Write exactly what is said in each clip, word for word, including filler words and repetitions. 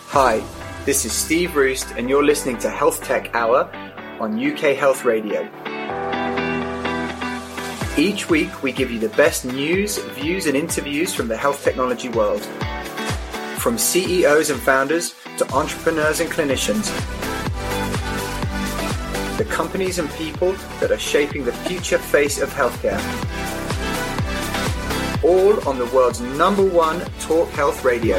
Hi, this is Steve Roost, and you're listening to Health Tech Hour on U K Health Radio. Each week, we give you the best news, views, and interviews from the health technology world. From C E Os and founders to entrepreneurs and clinicians, the companies and people that are shaping the future face of healthcare. All on the world's number one talk health radio.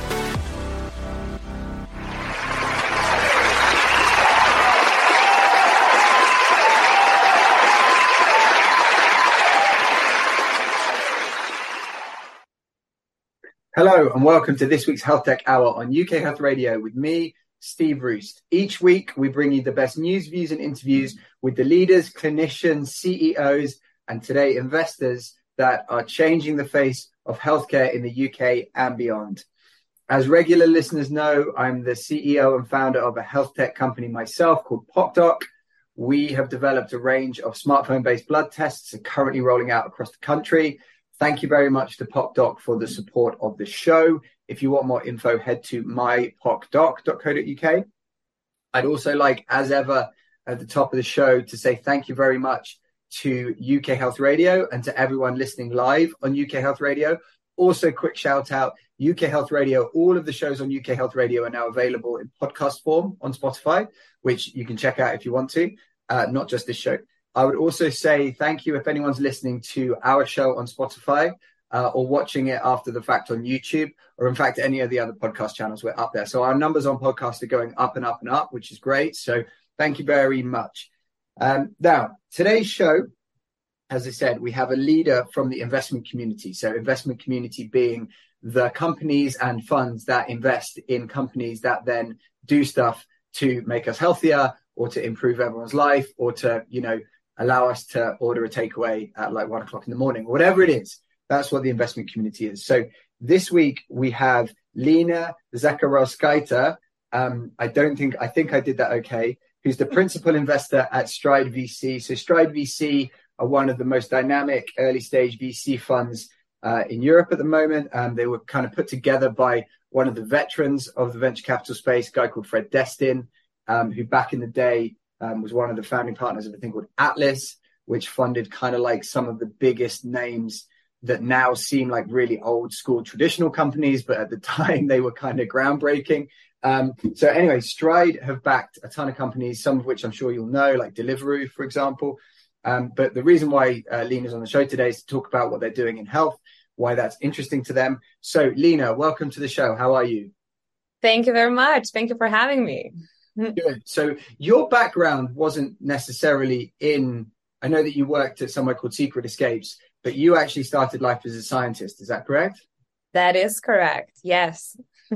Hello and welcome to this week's Health Tech Hour on U K Health Radio with me, Steve Roost. Each week we bring you the best news, views and interviews with the leaders, clinicians, C E Os and today investors that are changing the face of healthcare in the U K and beyond. As regular listeners know, I'm the C E O and founder of a health tech company myself called PocDoc. We have developed a range of smartphone-based blood tests currently rolling out across the country. Thank you very much to PocDoc for the support of the show. If you want more info, head to my poc doc dot co dot U K. I'd also like, as ever, at the top of the show to say thank you very much to U K Health Radio and to everyone listening live on U K Health Radio. Also, quick shout out, U K Health Radio. All of the shows on U K Health Radio are now available in podcast form on Spotify, which you can check out if you want to, uh, not just this show. I would also say thank you if anyone's listening to our show on Spotify uh, or watching it after the fact on YouTube, or in fact, any of the other podcast channels. We're up there. So our numbers on podcast are going up and up and up, which is great. So thank you very much. Um, now, today's show, as I said, we have a leader from the investment community. So investment community being the companies and funds that invest in companies that then do stuff to make us healthier or to improve everyone's life or to, you know, allow us to order a takeaway at like one o'clock in the morning, or whatever it is. That's what the investment community is. So this week we have Lena Zakharowskaite. Um, I don't think, I think I did that okay, who's the principal investor at Stride V C. So Stride V C are one of the most dynamic early stage V C funds uh, in Europe at the moment. Um, they were kind of put together by one of the veterans of the venture capital space, a guy called Fred Destin, um, who back in the day Um, was one of the founding partners of a thing called Atlas, which funded kind of like some of the biggest names that now seem like really old school traditional companies, but at the time they were kind of groundbreaking. Um, so anyway, Stride have backed a ton of companies, some of which I'm sure you'll know, like Deliveroo, for example. Um, but the reason why uh, Lena's on the show today is to talk about what they're doing in health, why that's interesting to them. So Lena, welcome to the show. How are you? Thank you very much. Thank you for having me. Good. So your background wasn't necessarily in, I know that you worked at somewhere called Secret Escapes, but you actually started life as a scientist. Is that correct? That is correct. Yes.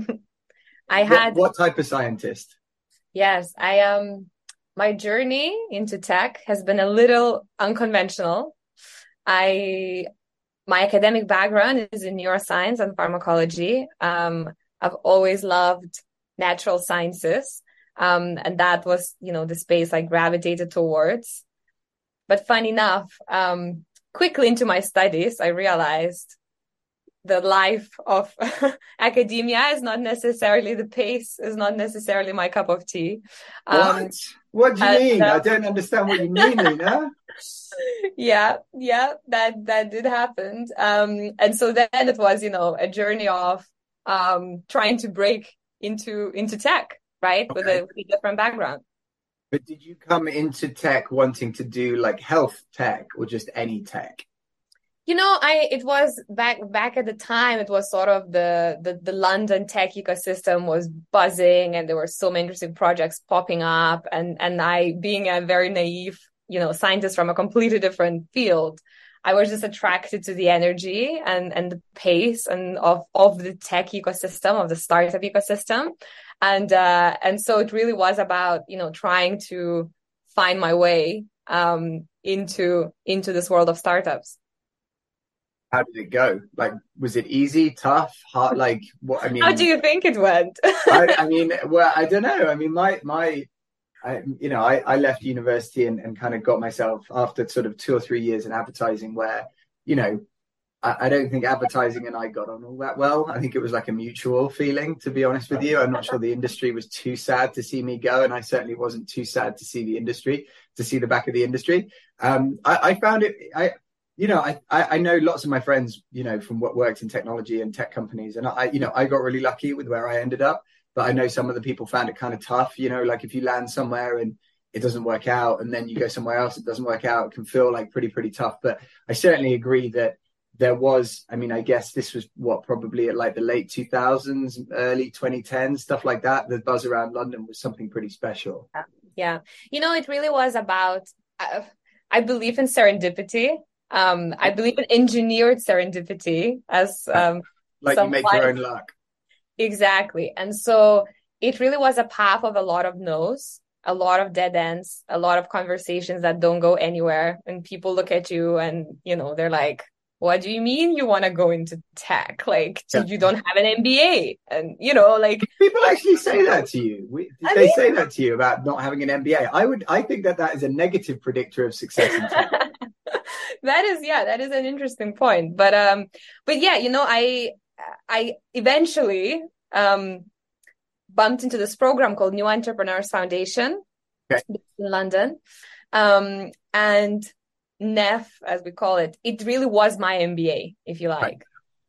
I what, had. What type of scientist? Yes, I um. My journey into tech has been a little unconventional. I, my academic background is in neuroscience and pharmacology. Um, I've always loved natural sciences. Um, and that was, you know, the space I gravitated towards. But fun enough, um, quickly into my studies, I realized the life of academia is not necessarily, the pace is not necessarily my cup of tea. Um, what? What do you and, mean? uh, I don't understand what you mean, Lena. yeah, yeah, that, that did happen. Um, and so then it was, you know, a journey of, um, trying to break into, into tech. Right, okay. with, a, with a different background. But did you come into tech wanting to do like health tech or just any tech? You know, I it was back back at the time. It was sort of the the the London tech ecosystem was buzzing, and there were so many interesting projects popping up. And and I, being a very naive, you know, scientist from a completely different field, I was just attracted to the energy and and the pace and of of the tech ecosystem, of the startup ecosystem. And, uh, and so it really was about, you know, trying to find my way, um, into, into this world of startups. How did it go? Like, was it easy, tough, hard? Like, what, I mean, how do you think it went? I, I mean, well, I don't know. I mean, my, my, I, you know, I, I left university and, and kind of got myself after sort of two or three years in advertising where, you know, I, I don't think advertising and I got on all that well. I think it was like a mutual feeling, to be honest with you. I'm not sure the industry was too sad to see me go, and I certainly wasn't too sad to see the industry, to see the back of the industry. Um, I, I found it. I, you know, I, I know lots of my friends, you know, from what worked in technology and tech companies, and I, you know, I got really lucky with where I ended up. But I know some of the people found it kind of tough. You know, like if you land somewhere and it doesn't work out, and then you go somewhere else, it doesn't work out. It can feel like pretty, pretty tough. But I certainly agree that there was, I mean, I guess this was what, probably at like the late two thousands, early twenty tens, stuff like that. The buzz around London was something pretty special. Yeah. You know, it really was about, uh, I believe in serendipity. Um, I believe in engineered serendipity as um, like you make your own luck. Exactly. And so it really was a path of a lot of no's, a lot of dead ends, a lot of conversations that don't go anywhere. And people look at you and, you know, they're like, what do you mean you want to go into tech? Like, yeah. You don't have an M B A? And, you know, like... People actually say that to you. Did I they mean, say that to you about not having an M B A? I would, I think that that is a negative predictor of success in tech. That is, yeah, that is an interesting point. But, um, but yeah, you know, I, I eventually um, bumped into this program called New Entrepreneurs Foundation okay. in London. Um, and N E F, as we call it, it really was my M B A, if you like. Right.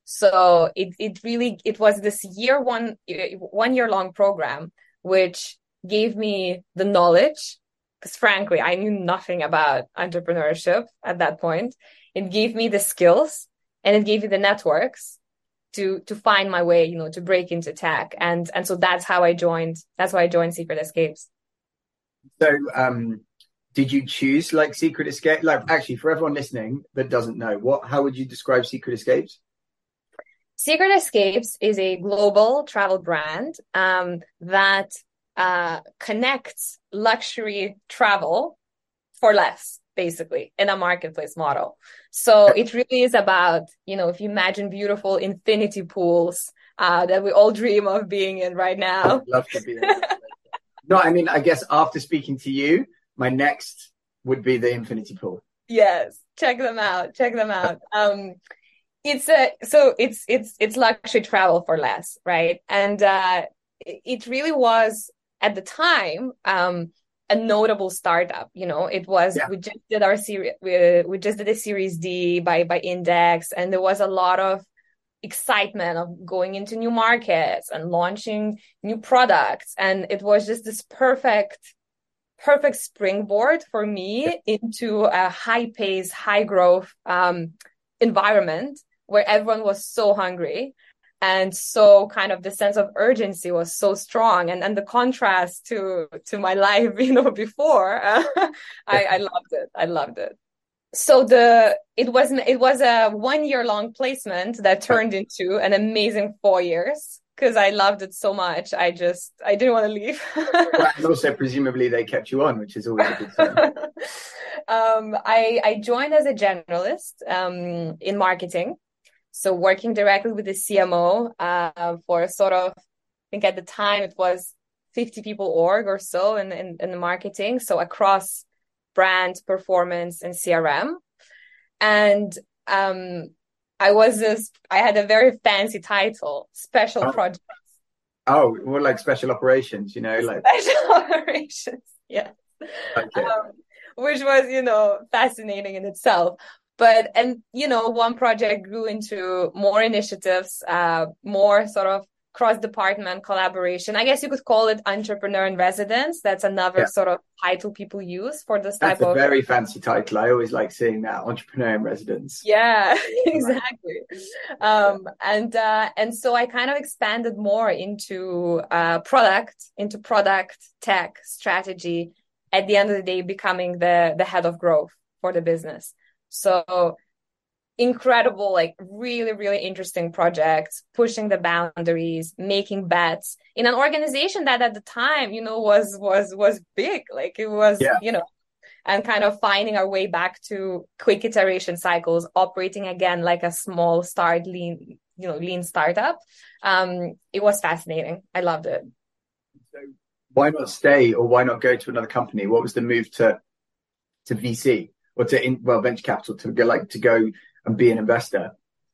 So it it really, it was this year one, one year long program, which gave me the knowledge, because frankly, I knew nothing about entrepreneurship at that point. It gave me the skills and it gave me the networks to to find my way, you know, to break into tech. And and so that's how I joined, that's why I joined Secret Escapes. So, um, did you choose like Secret Escape? Like, actually, for everyone listening that doesn't know, what, how would you describe Secret Escapes? Secret Escapes is a global travel brand um, that uh, connects luxury travel for less, basically, in a marketplace model. So it really is about, you know, if you imagine beautiful infinity pools uh, that we all dream of being in right now. I'd love to be in. No, I mean, I guess after speaking to you, my next would be the infinity pool. Yes, check them out. Check them out. Um, it's a so it's it's it's luxury travel for less, right? And uh, it really was at the time um, a notable startup. You know, it was yeah. we just did our series. We, we just did a Series D by by Index, and there was a lot of excitement of going into new markets and launching new products, and it was just this perfect. perfect springboard for me into a high pace, high growth um, environment where everyone was so hungry. And so kind of the sense of urgency was so strong. And, and the contrast to, to my life, you know, before, uh, I, I loved it. I loved it. So the, it was, it was a one year long placement that turned into an amazing four years. Because I loved it so much, I just I didn't want to leave. Well, and also, presumably, they kept you on, which is always a good sign. um, I I joined as a generalist um, in marketing, so working directly with the C M O uh, for sort of, I think at the time it was fifty people org or so in in, in the marketing, so across brand, performance, and C R M, and um. I was this, I had a very fancy title, special oh. projects. Oh, more like special operations, you know, like special operations, yeah. Okay. Um, which was, you know, fascinating in itself. But, and, you know, one project grew into more initiatives, uh, more sort of cross-department collaboration. I guess you could call it entrepreneur in residence. That's another yeah. sort of title people use for this type That's a of... very fancy title. I always like seeing that, entrepreneur in residence. Yeah, exactly. Um, and uh, and so I kind of expanded more into uh, product, into product, tech, strategy, at the end of the day, becoming the, the head of growth for the business. So incredible, like really, really interesting projects, pushing the boundaries, making bets in an organization that at the time, you know, was, was, was big. Like it was, yeah. you know, and kind of finding our way back to quick iteration cycles, operating again, like a small start lean, you know, lean startup. Um, it was fascinating. I loved it. So why not stay or why not go to another company? What was the move to, to V C or to, in, well, venture capital to go like to go and be an investor?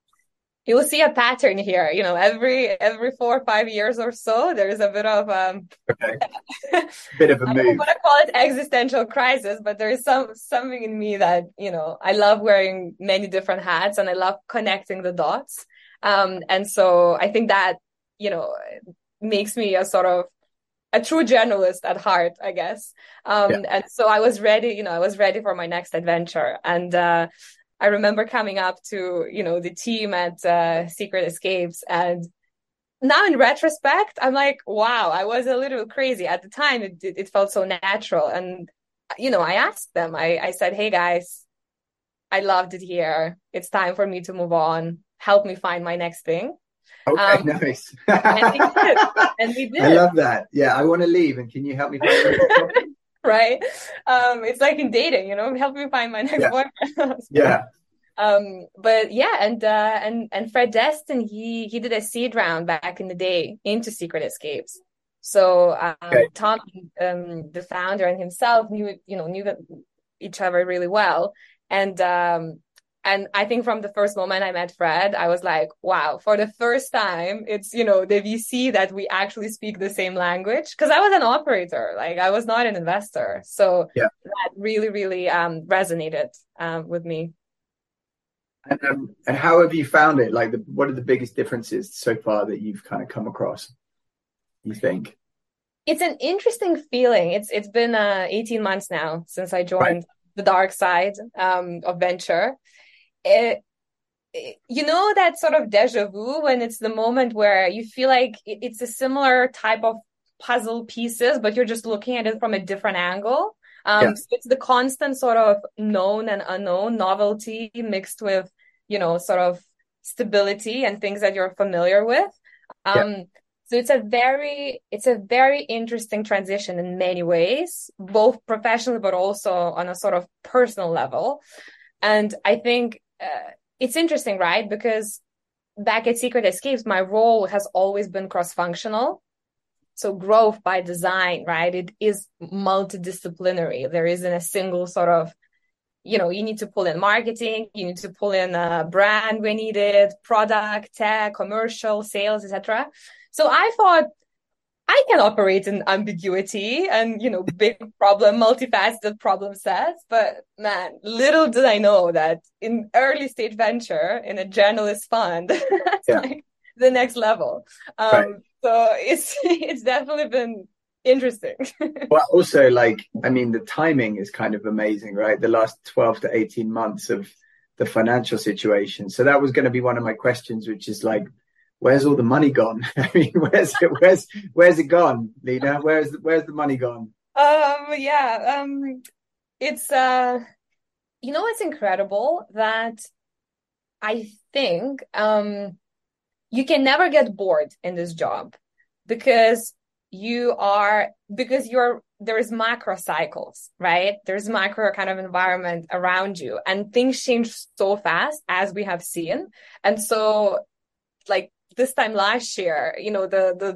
you will see a pattern here. You know, every every four or five years or so, there's a bit of um, okay, bit of a I move. don't want to call it existential crisis, but there is some something in me that, you know, I love wearing many different hats and I love connecting the dots. Um, and so I think that, you know, makes me a sort of a true journalist at heart, I guess. Um, Yeah. and so I was ready, you know, I was ready for my next adventure. And uh, I remember coming up to, you know, the team at uh, Secret Escapes, and now in retrospect, I'm like, wow, I was a little crazy. At the time, it it, it felt so natural. And, you know, I asked them, I, I said, hey guys, I loved it here. It's time for me to move on. Help me find my next thing. Okay, Um, nice. and we did. And we I did. love that. Yeah, I want to leave, and can you help me find my next one? Right? Um, it's like in dating, you know, help me find my next Yeah. boyfriend. Yeah. Um, but yeah, and uh, and and Fred Destin, he he did a seed round back in the day into Secret Escapes. So um, Okay. Tom, um, the founder, and himself knew, you know, knew that each other really well, and um, and I think from the first moment I met Fred, I was like, wow, for the first time, it's, you know, the V C that we actually speak the same language. Because I was an operator, like I was not an investor, so Yeah. that really, really um, resonated um, with me. And, um, and how have you found it? Like, the, what are the biggest differences so far that you've kind of come across, you think? It's an interesting feeling. It's it's been uh, eighteen months now since I joined Right. the dark side um, of venture. It, it, you know, that sort of deja vu when it's the moment where you feel like it, it's a similar type of puzzle pieces, but you're just looking at it from a different angle. Um, Yeah. so it's the constant sort of known and unknown, novelty mixed with, you know, sort of stability and things that you're familiar with. Yeah. Um, so it's a very, it's a very interesting transition in many ways, both professionally, but also on a sort of personal level. And I think uh, it's interesting, right? Because back at Secret Escapes, my role has always been cross-functional. So growth by design, right? It is multidisciplinary. There isn't a single sort of, you know, you need to pull in marketing, you need to pull in a brand when needed, product, tech, commercial, sales, et cetera. So I thought I can operate in ambiguity and, you know, big problem, multifaceted problem sets. But man, little did I know that in early stage venture in a journalist fund, that's Yeah. like the next level. Um, Right. So it's it's definitely been interesting. Well, also, like, I mean, the timing is kind of amazing, right? The last twelve to eighteen months of the financial situation. So that was going to be one of my questions, which is like, where's all the money gone? I mean, where's it, where's where's it gone, Lena? Where's the, where's the money gone? Um, yeah, um, it's uh, you know, it's incredible that I think um, you can never get bored in this job because you are because you're there's macro cycles, right? There's macro kind of environment around you, and things change so fast as we have seen. And so, like this time last year, you know, the the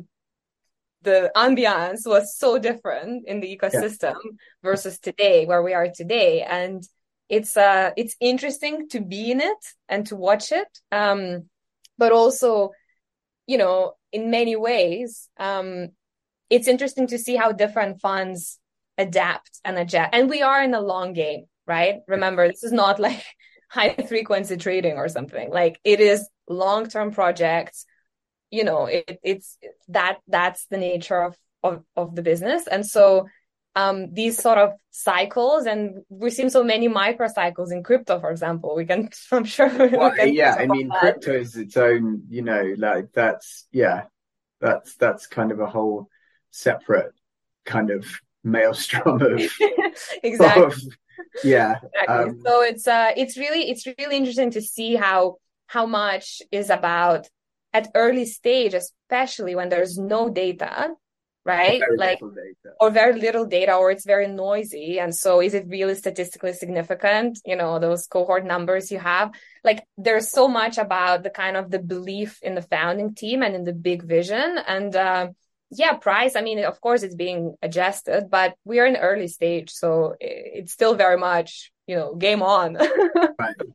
the ambiance was so different in the ecosystem yeah. versus today, where we are today. And it's uh it's interesting to be in it and to watch it. Um, but also, you know, in many ways, um, it's interesting to see how different funds adapt and adjust. And we are in a long game, right? Remember, this is not like high frequency trading or something. Like it is long-term projects. You know, it, it's that that's the nature of, of, of the business. And so um, these sort of cycles, and we've seen so many micro cycles in crypto, for example. We can, I'm sure. Well, we can yeah, I mean, that. crypto is its own, you know, like that's, yeah, that's, that's kind of a whole separate kind of maelstrom of, exactly. Of, yeah. Exactly. Um, so it's, uh, it's really, it's really interesting to see how, how much is about at early stage, especially when there's no data, right? Very like, little data. Or very little data, or it's very noisy. And so is it really statistically significant? You know, those cohort numbers you have, like there's so much about the kind of the belief in the founding team and in the big vision. And, uh, yeah, price, I mean, of course it's being adjusted, but we are in early stage. So it's still very much, you know, game on. Right.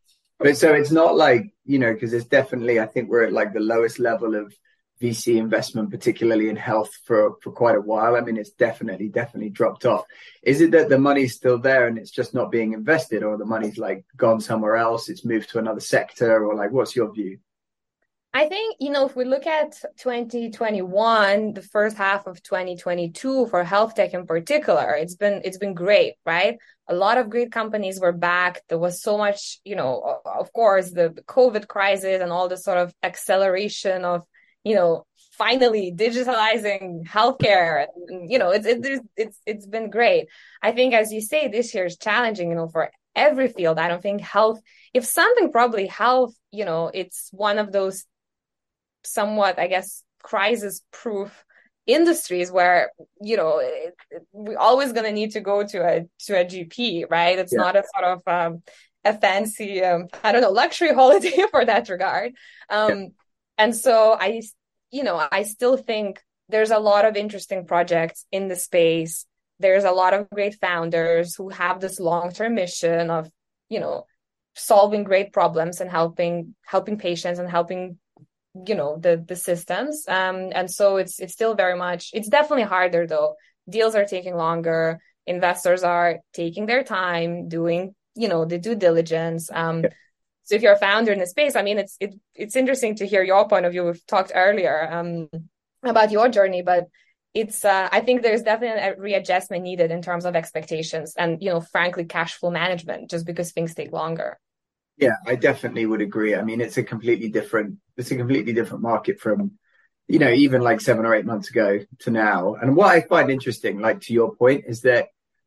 But so it's not like, you know, because it's definitely, I think we're at like the lowest level of V C investment, particularly in health, for, for quite a while. I mean, it's definitely, definitely dropped off. Is it that the money's still there and it's just not being invested, or the money's like gone somewhere else, it's moved to another sector, or like, what's your view? I think, you know, if we look at twenty twenty-one, the first half of twenty twenty-two for health tech in particular, it's been it's been great, right? A lot of great companies were back. There was so much, you know, of course, the, the COVID crisis and all the sort of acceleration of, you know, finally digitalizing healthcare. And, you know, it's it's it's it's been great. I think, as you say, this year is challenging, you know, for every field. I don't think health, if something, probably health, you know, it's one of those somewhat, I guess, crisis-proof industries where, you know, it, it, we're always going to need to go to a to a G P, right? It's yeah. not a sort of um, a fancy, um, I don't know, luxury holiday for that regard. Um, yeah. And so I, you know, I still think there's a lot of interesting projects in the space. There's a lot of great founders who have this long-term mission of, you know, solving great problems and helping helping patients and helping, you know, the the systems, um and so it's it's still very much, it's definitely harder though. Deals are taking longer, investors are taking their time doing, you know, the due diligence. um yeah. So if you're a founder in the space, I mean, it's it, it's interesting to hear your point of view. We've talked earlier um about your journey, but it's uh, I think there's definitely a readjustment needed in terms of expectations and, you know, frankly, cash flow management, just because things take longer. Yeah, I definitely would agree. I mean, it's a completely different, it's a completely different market from, you know, even like seven or eight months ago to now. And what I find interesting, like to your point, is that,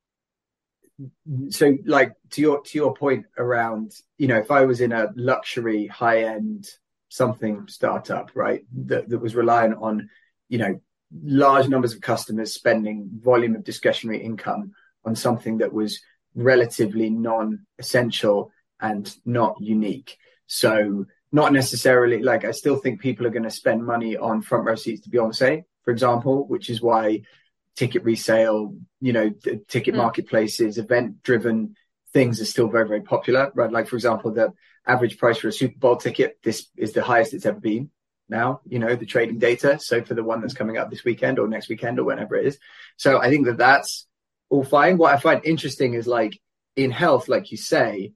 so like to your, to your point around, you know, if I was in a luxury high end something startup, right, that, that was reliant on, you know, large numbers of customers spending volume of discretionary income on something that was relatively non-essential and not unique. So not necessarily, like, I still think people are going to spend money on front row seats to Beyonce, for example, which is why ticket resale, you know, the ticket mm. marketplaces, event driven things are still very, very popular, right? Like, for example, the average price for a Super Bowl ticket, this is the highest it's ever been now, you know, the trading data. So for the one that's coming up this weekend or next weekend or whenever it is. So I think that that's all fine. What I find interesting is, like, in health, like you say,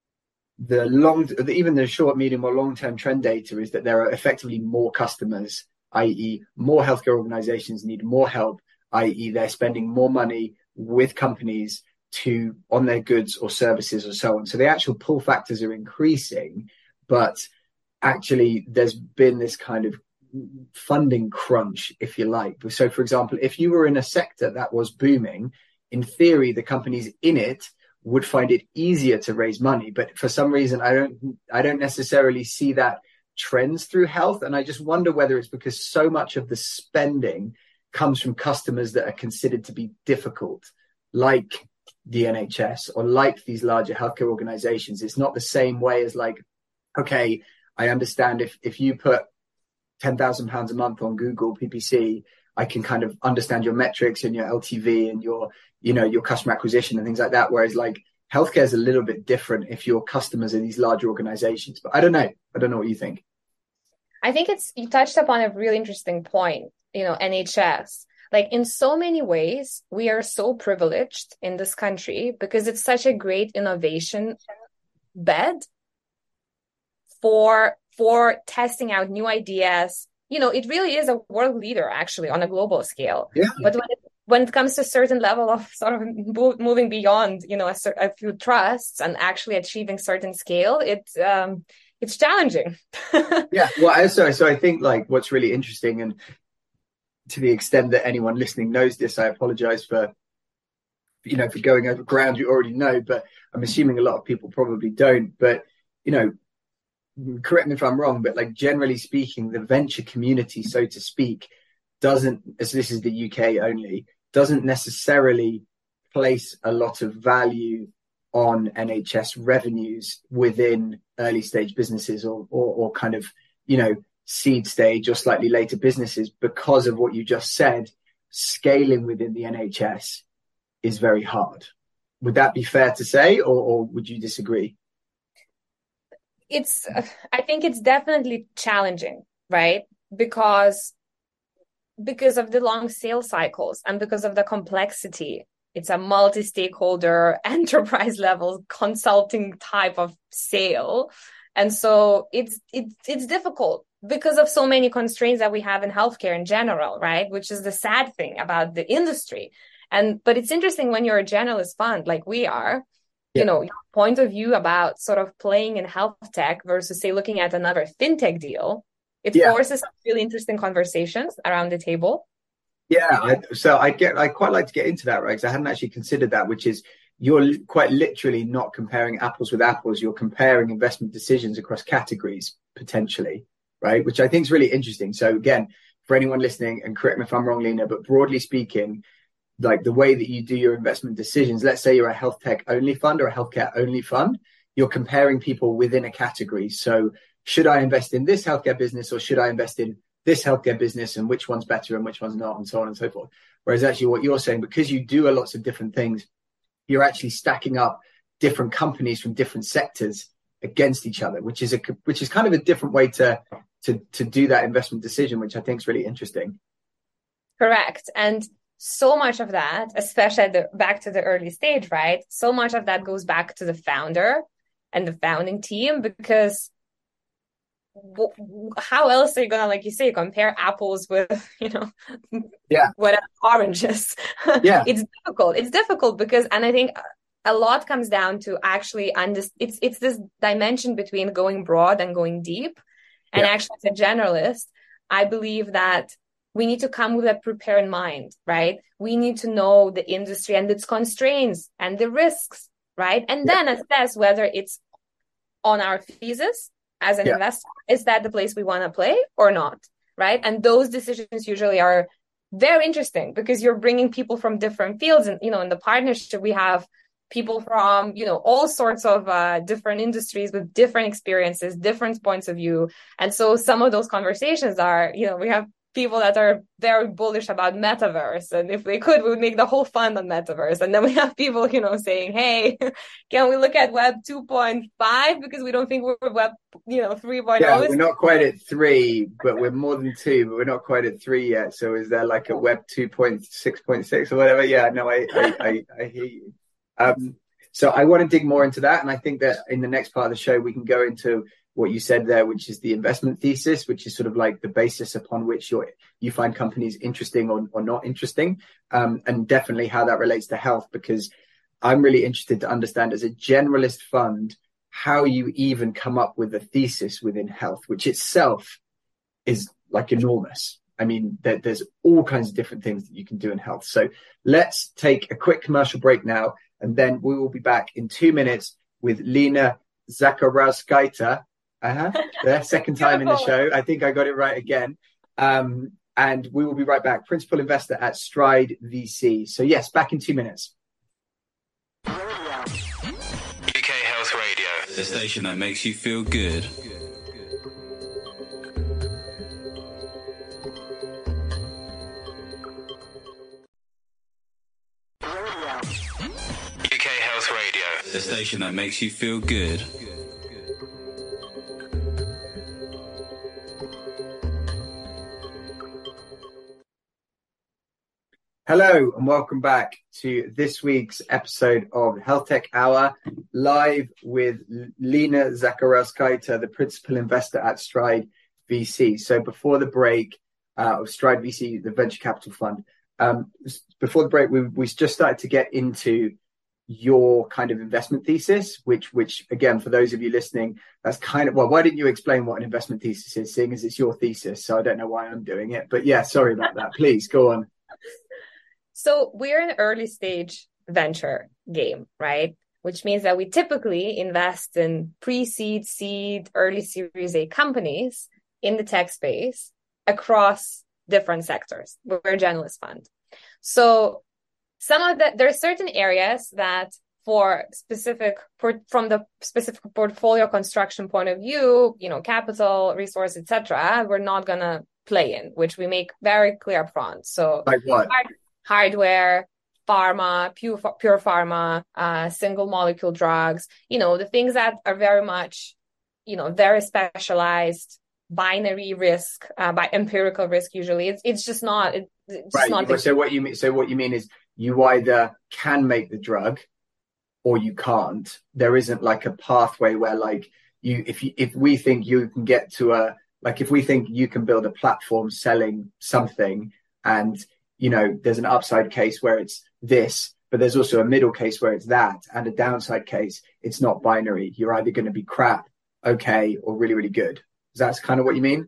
the long, even the short, medium or long-term trend data is that there are effectively more customers, that is more healthcare organizations need more help, that is they're spending more money with companies to on their goods or services or so on. So the actual pull factors are increasing, but actually there's been this kind of funding crunch, if you like. So for example, if you were in a sector that was booming, in theory, the companies in it would find it easier to raise money. But for some reason, I don't, I don't necessarily see that trends through health. And I just wonder whether it's because so much of the spending comes from customers that are considered to be difficult, like the N H S or like these larger healthcare organizations. It's not the same way as, like, okay, I understand if, if you put ten thousand pounds a month on Google P P C, I can kind of understand your metrics and your L T V and your, you know, your customer acquisition and things like that. Whereas, like, healthcare is a little bit different if your customers are these larger organizations. But I don't know. I don't know what you think. I think it's, you touched upon a really interesting point, you know, N H S. Like, in so many ways, we are so privileged in this country because it's such a great innovation bed for, for testing out new ideas. You know, it really is a world leader, actually, on a global scale. Yeah. But when it, when it comes to a certain level of sort of moving beyond, you know, a, a few trusts and actually achieving certain scale, it's um, it's challenging. Yeah. Well, I, so so I think, like, what's really interesting, and to the extent that anyone listening knows this, I apologize for, you know, for going over ground you already know, but I'm assuming a lot of people probably don't. But, you know, correct me if I'm wrong, but, like, generally speaking, the venture community, so to speak, doesn't, as this is the U K only, doesn't necessarily place a lot of value on N H S revenues within early stage businesses or, or, or kind of, you know, seed stage or slightly later businesses, because of what you just said. Scaling within the N H S is very hard. Would that be fair to say, or, or would you disagree? it's, I think it's definitely challenging, right? Because, because of the long sales cycles and because of the complexity. It's a multi-stakeholder enterprise level consulting type of sale. And so it's, it's, it's difficult because of so many constraints that we have in healthcare in general, right? Which is the sad thing about the industry. And, but it's interesting when you're a generalist fund like we are, yeah. you know, your point of view about sort of playing in health tech versus say looking at another fintech deal, it yeah. forces really interesting conversations around the table. Yeah, I, so I get, I quite like to get into that, right? Because I hadn't actually considered that, which is you're quite literally not comparing apples with apples. You're comparing investment decisions across categories potentially, right? Which I think is really interesting. So again, for anyone listening, and correct me if I'm wrong, Lena, but broadly speaking, like the way that you do your investment decisions, let's say you're a health tech only fund or a healthcare only fund, you're comparing people within a category. So should I invest in this healthcare business or should I invest in this healthcare business, and which one's better and which one's not, and so on and so forth. Whereas actually what you're saying, because you do a lots of different things, you're actually stacking up different companies from different sectors against each other, which is a which is kind of a different way to to to do that investment decision, which I think is really interesting. Correct. And so much of that, especially at the, back to the early stage, right? So much of that goes back to the founder and the founding team, because how else are you gonna, like you say, compare apples with, you know, yeah, what oranges? Yeah, it's difficult. It's difficult because, and I think a lot comes down to actually understand. It's it's this dimension between going broad and going deep. And yeah. actually, as a generalist, I believe that we need to come with a prepared mind, right? We need to know the industry and its constraints and the risks, right? And yeah. then assess whether it's on our thesis as an yeah. investor, is that the place we want to play or not, right? And those decisions usually are very interesting because you're bringing people from different fields. And, you know, in the partnership, we have people from, you know, all sorts of uh, different industries with different experiences, different points of view. And so some of those conversations are, you know, we have people that are very bullish about metaverse. And if they could, we would make the whole fund on metaverse. And then we have people, you know, saying, hey, can we look at web two point five? Because we don't think we're web, you know, three point oh. Yeah, we're not quite at three, but we're more than two, but we're not quite at three yet. So is there like a web two point six point six or whatever? Yeah, no, I, I, I, I hear you. Um, so I want to dig more into that. And I think that in the next part of the show, we can go into what you said there, which is the investment thesis, which is sort of like the basis upon which you're, you find companies interesting or, or not interesting, um, and definitely how that relates to health, because I'm really interested to understand as a generalist fund, how you even come up with a thesis within health, which itself is like enormous. I mean, there, there's all kinds of different things that you can do in health. So let's take a quick commercial break now, and then we will be back in two minutes with Lena Zakharauskaite. Uh-huh. The second time in the show. I think I got it right again. Um, and we will be right back. Principal investor at Stride V C. So yes, back in two minutes. U K Health Radio, the station that makes you feel good. U K Health Radio, the station that makes you feel good. Hello and welcome back to this week's episode of Health Tech Hour, live with Lena Zakharauskaite, the principal investor at Stride V C. So before the break uh, of Stride V C, the venture capital fund, um, before the break, we, we just started to get into your kind of investment thesis, which, which again, for those of you listening, that's kind of, well, why didn't you explain what an investment thesis is, seeing as it's your thesis? So I don't know why I'm doing it, but yeah, sorry about that. Please go on. So we're an early stage venture game, right? Which means that we typically invest in pre-seed, seed, early series A companies in the tech space across different sectors. We're a generalist fund. So some of the, there are certain areas that for specific, for, from the specific portfolio construction point of view, you know, capital, resource, et cetera, we're not going to play in, which we make very clear upfront. So like what? Hardware, pharma, pure, pure pharma, uh, single molecule drugs, you know, the things that are very much, you know, very specialized binary risk, uh, by empirical risk. Usually it's, it's just not, it, it's just right. not the- so what you mean, so what you mean is you either can make the drug or you can't. There isn't like a pathway where like you, if you, if we think you can get to a, like if we think you can build a platform selling something and, you know, there's an upside case where it's this, but there's also a middle case where it's that, and a downside case, it's not binary. You're either going to be crap, okay, or really, really good. That's kind of what you mean?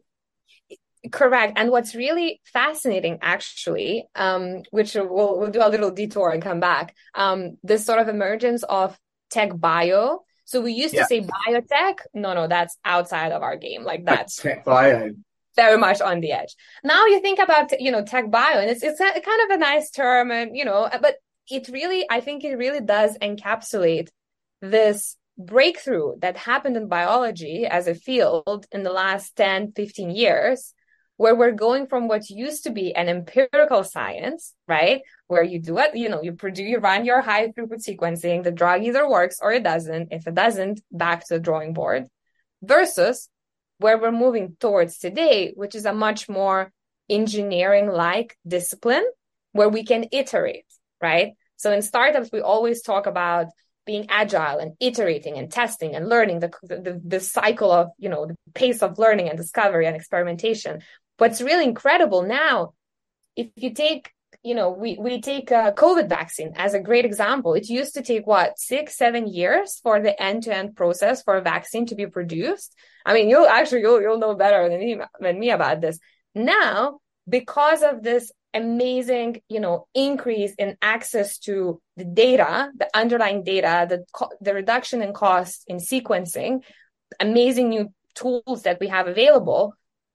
Correct. And what's really fascinating, actually, um, which we'll, we'll do a little detour and come back, um, this sort of emergence of tech bio. So we used yeah. to say biotech. No, no, that's outside of our game. Like that's tech bio. Very much on the edge. Now you think about, you know, tech bio, and it's it's a, kind of a nice term, and you know, but it really, I think it really does encapsulate this breakthrough that happened in biology as a field in the last ten, fifteen years, where we're going from what used to be an empirical science, right? Where you do it, you know, you produce, you run your high throughput sequencing, the drug either works or it doesn't. If it doesn't, back to the drawing board, versus where we're moving towards today, which is a much more engineering-like discipline where we can iterate, right? So in startups, we always talk about being agile and iterating and testing and learning, the, the, the cycle of, you know, the pace of learning and discovery and experimentation. What's really incredible now, if you take, you know, we, we take a COVID vaccine as a great example. It used to take, what, six, seven years for the end-to-end process for a vaccine to be produced. I mean, you'll actually, you'll, you'll know better than me, than me about this. Now, because of this amazing, you know, increase in access to the data, the underlying data, the the reduction in cost in sequencing, amazing new tools that we have available,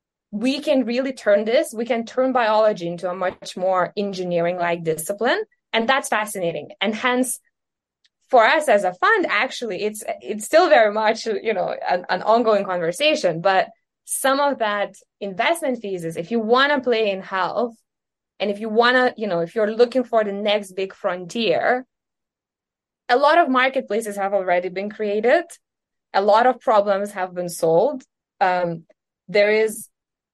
we can really turn this, we can turn biology into a much more engineering-like discipline. And that's fascinating. And hence, for us as a fund, actually, it's it's still very much, you know, an, an ongoing conversation. But some of that investment thesis, if you want to play in health, and if you want to, you know, if you're looking for the next big frontier, a lot of marketplaces have already been created. A lot of problems have been solved. Um, there is,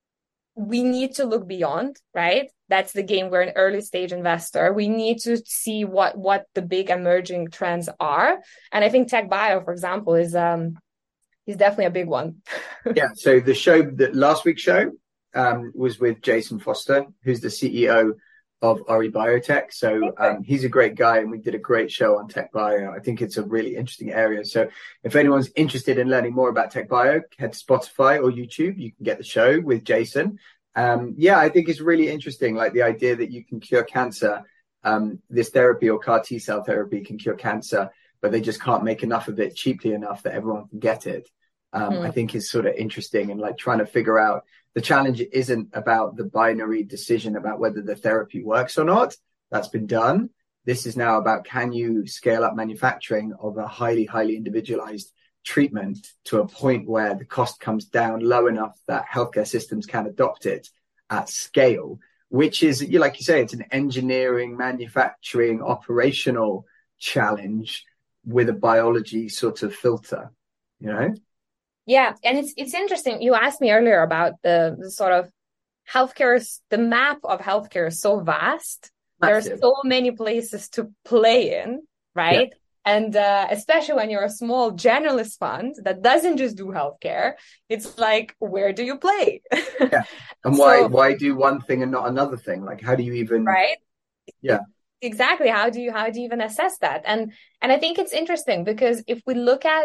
we need to look beyond, right? That's the game. We're an early stage investor. We need to see what, what the big emerging trends are. And I think tech bio, for example, is, um, is definitely a big one. Yeah. So the show, that last week's show, Um, was with Jason Foster, who's the C E O of Ori Biotech. So um, he's a great guy, and we did a great show on tech bio. I think it's a really interesting area. So if anyone's interested in learning more about tech bio, head to Spotify or YouTube. You can get the show with Jason. Um, yeah, I think it's really interesting, like the idea that you can cure cancer. Um, this therapy or C A R T cell therapy can cure cancer, but they just can't make enough of it cheaply enough that everyone can get it. Um, mm. I think is sort of interesting, and like trying to figure out, the challenge isn't about the binary decision about whether the therapy works or not. That's been done. This is now about, can you scale up manufacturing of a highly, highly individualized treatment to a point where the cost comes down low enough that healthcare systems can adopt it at scale, which is, like you say, it's an engineering, manufacturing, operational challenge with a biology sort of filter, you know? Yeah, and it's it's interesting. You asked me earlier about the, the sort of healthcare, the map of healthcare is so vast. Massive. There are so many places to play in, right? Yeah. And uh, especially when you're a small generalist fund that doesn't just do healthcare, it's like, where do you play? Yeah, and why so, why do one thing and not another thing? Like, how do you even? Right. Yeah. Exactly. How do you how do you even assess that? And and I think it's interesting because if we look at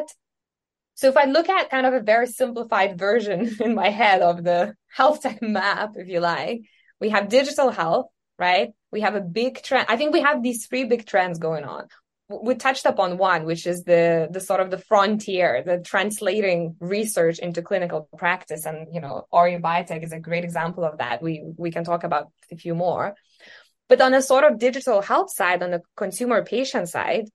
So if I look at kind of a very simplified version in my head of the health tech map, if you like, we have digital health, right? We have a big trend. I think we have these three big trends going on. We touched upon one, which is the the sort of the frontier, the translating research into clinical practice. And, you know, Ori Biotech is a great example of that. We we can talk about a few more. But on a sort of digital health side, on the consumer patient side,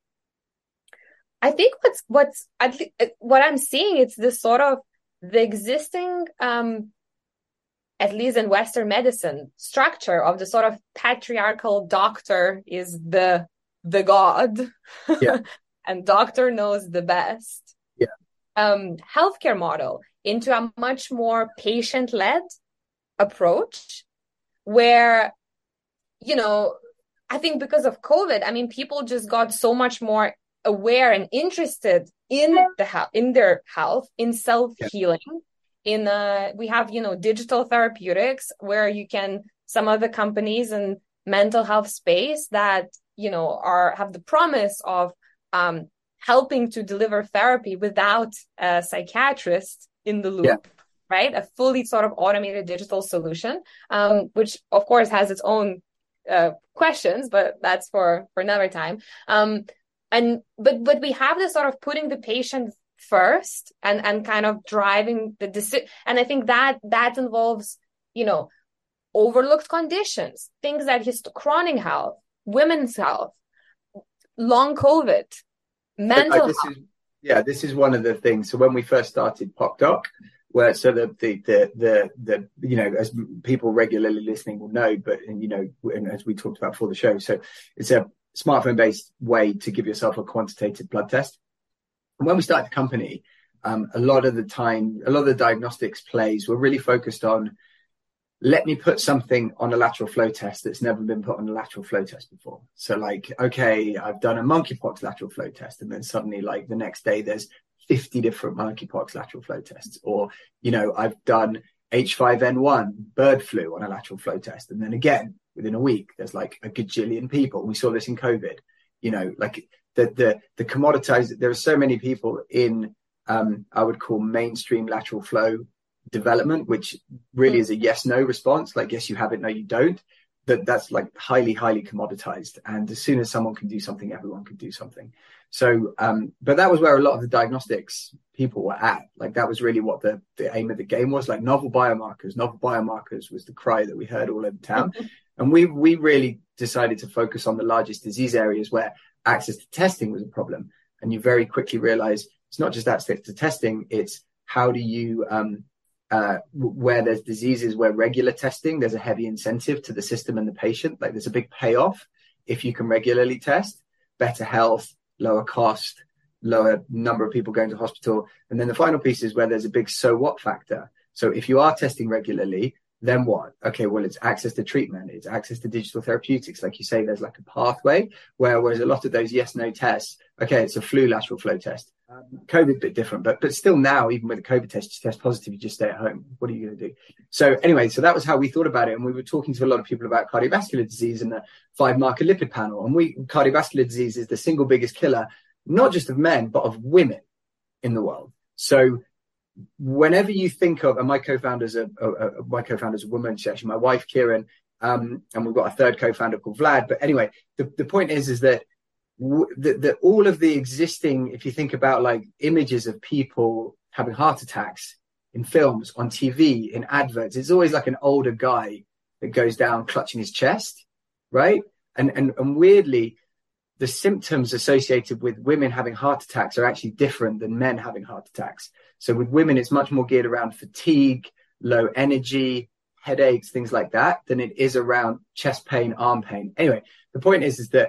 I think what's what's what I'm seeing, it's this sort of the existing, um, at least in Western medicine, structure of the sort of patriarchal doctor is the the god, yeah. and doctor knows the best. Yeah. um, healthcare model into a much more patient-led approach where, you know, I think because of COVID, I mean, people just got so much more aware and interested in the health, in their health, in self-healing. In uh, we have, you know, digital therapeutics where you can, some of the companies in mental health space that, you know, are have the promise of um, helping to deliver therapy without a psychiatrist in the loop. Yeah. Right? A fully sort of automated digital solution, um, which of course has its own uh, questions, but that's for, for another time. Um, and, but, but we have this sort of putting the patient first and, and kind of driving the decision. And I think that, that involves, you know, overlooked conditions, things that his chronic health, women's health, long COVID, mental this health. Is, yeah, this is one of the things. So when we first started PocDoc, where so the, the the the the you know, as people regularly listening will know, but and, you know, and as we talked about before the show, so it's a smartphone based way to give yourself a quantitative blood test. And when we started the company, um, a lot of the time, a lot of the diagnostics plays were really focused on, let me put something on a lateral flow test that's never been put on a lateral flow test before. So like, okay, I've done a monkeypox lateral flow test, and then suddenly like the next day there's fifty different monkeypox lateral flow tests. Or, you know, I've done H five N one bird flu on a lateral flow test. And then again, within a week, there's like a gajillion people. We saw this in COVID, you know, like the, the, the commoditized, there are so many people in, um, I would call mainstream lateral flow development, which really is a yes, no response. Like, yes, you have it. No, you don't. That that's like highly, highly commoditized. And as soon as someone can do something, everyone can do something. So, um, but that was where a lot of the diagnostics people were at. Like that was really what the, the aim of the game was, like novel biomarkers. Novel biomarkers was the cry that we heard all over town. And we, we really decided to focus on the largest disease areas where access to testing was a problem. And you very quickly realize it's not just access to testing, it's how do you, um, uh, where there's diseases where regular testing, there's a heavy incentive to the system and the patient. Like there's a big payoff if you can regularly test, better health, lower cost, lower number of people going to hospital. And then the final piece is where there's a big so what factor. So if you are testing regularly, then what? Okay, well, it's access to treatment. It's access to digital therapeutics. Like you say, there's like a pathway where, whereas a lot of those yes, no tests, okay, it's a flu lateral flow test. Um, COVID a bit different, but but still now, even with a COVID test, you test positive, you just stay at home. What are you going to do? So anyway, so that was how we thought about it. And we were talking to a lot of people about cardiovascular disease and the five marker lipid panel. And we cardiovascular disease is the single biggest killer, not just of men, but of women in the world. So whenever you think of, and my co-founder's a, a, a my co-founder's a woman, she's actually my wife, Kieran, um, and we've got a third co-founder called Vlad. But anyway, the, the point is, is that That, that all of the existing, if you think about like images of people having heart attacks in films, on T V, in adverts, it's always like an older guy that goes down clutching his chest, right? And and and weirdly, the symptoms associated with women having heart attacks are actually different than men having heart attacks. So with women, it's much more geared around fatigue, low energy, headaches, things like that, than it is around chest pain, arm pain. Anyway, the point is, is that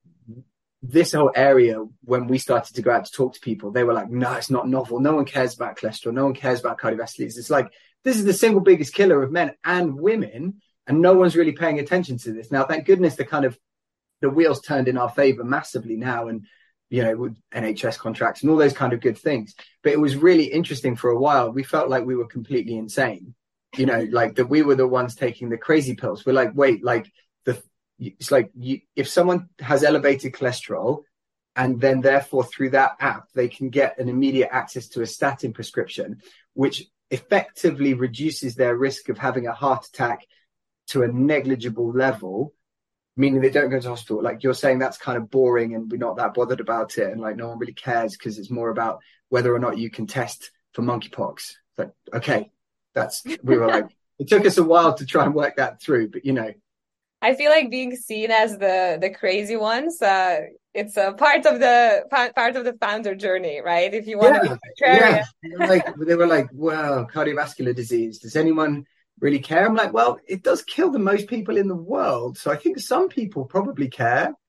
this whole area, when we started to go out to talk to people, they were like, no, it's not novel. No one cares about cholesterol. No one cares about cardiovascular disease. It's like, this is the single biggest killer of men and women, and no one's really paying attention to this. Now, thank goodness the kind of the wheels turned in our favor massively now, and, you know, with N H S contracts and all those kind of good things. But it was really interesting for a while. We felt like we were completely insane, you know, like that we were the ones taking the crazy pills. We're like, wait, like the It's like you, if someone has elevated cholesterol and then therefore through that app, they can get an immediate access to a statin prescription, which effectively reduces their risk of having a heart attack to a negligible level, meaning they don't go to hospital. Like you're saying, that's kind of boring and we're not that bothered about it. And like, no one really cares because it's more about whether or not you can test for monkeypox. It's like, okay, that's, we were like, it took us a while to try and work that through, but you know, I feel like being seen as the the crazy ones. Uh, it's a part of the part of the founder journey, right? If you want yeah, to be contrarian. Yeah. Like they were like, "Well, cardiovascular disease. Does anyone really care?" I'm like, "Well, it does kill the most people in the world, so I think some people probably care."